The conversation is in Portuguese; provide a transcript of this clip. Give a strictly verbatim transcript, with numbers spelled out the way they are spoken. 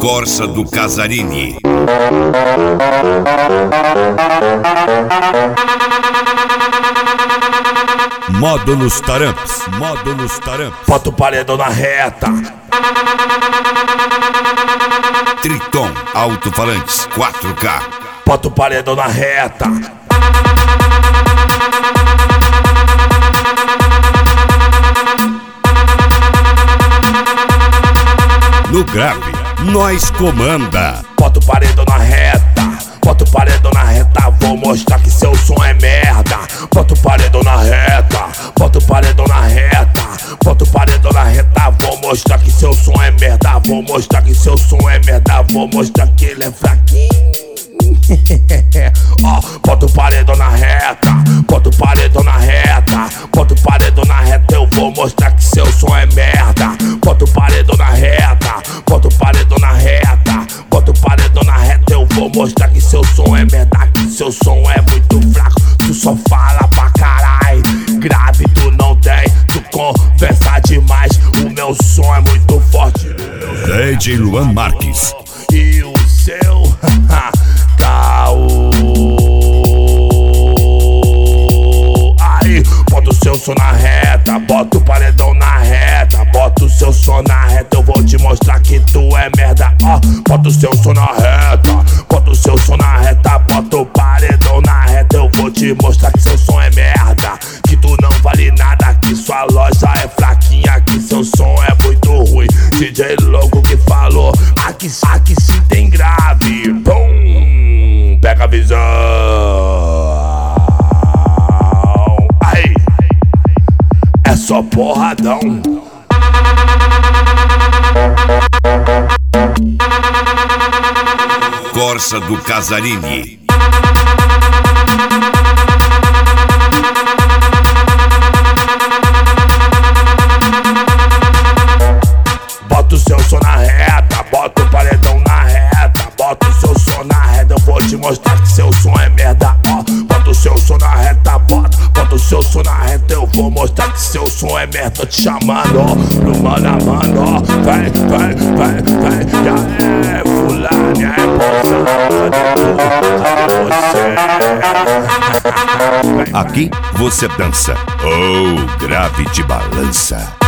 Corsa do Casarini. Módulos Taramps, Módulos Taramps. Bota o paredão na reta. Triton Alto-Falantes quatro K. Bota o paredão na reta. No grave, nós comanda. Bota o paredão na reta. Bota o paredão na reta, vou mostrar que seu som é merda. Bota o paredão na reta. Bota o paredão na reta. Bota o paredão na reta, vou mostrar que seu som é merda. Vou mostrar que seu som é merda. Vou mostrar que ele é fraquinho. Ó, bota o paredão na reta. Bota o paredão na reta. Bota o paredão na reta, eu vou mostrar que seu som é merda. Bota o paredão na reta. Bota o paredão na reta. Bota o paredão na reta, eu vou mostrar que seu som é merda. Que seu som é muito fraco. Tu só fala pra caralho. Grave tu não tem. Tu conversa demais. O meu som é muito forte. D J Luan Marques. E o seu caô. Aí, bota o seu som na reta. Bota o paredão na reta. Bota o seu som na reta. Eu vou te mostrar que tu é merda. Ó, bota o seu som na reta. Bota o seu som na reta. Bota o paredão na reta. Eu vou te mostrar que seu som é merda. Que tu não vale nada. Que sua loja é fraquinha. Que seu som é muito ruim. D J louco que falou. Aqui, aqui sim tem grave. Bum, pega a visão. Aí, é só porradão. Corsa do Casarini. Bota o seu som na reta. Bota o paredão na reta. Bota o seu som na reta. Eu vou te mostrar que seu som é merda. Ó, bota o seu som na reta. Bota, bota o seu som na reta. Eu vou mostrar que seu som é merda. Tô te chamando, ó, pro mano a mano, ó. Vem, vem, vem, vem. Já é fulano, é moça. Cadê tu? Cadê você? Aqui você dança. Oh, grave de balança.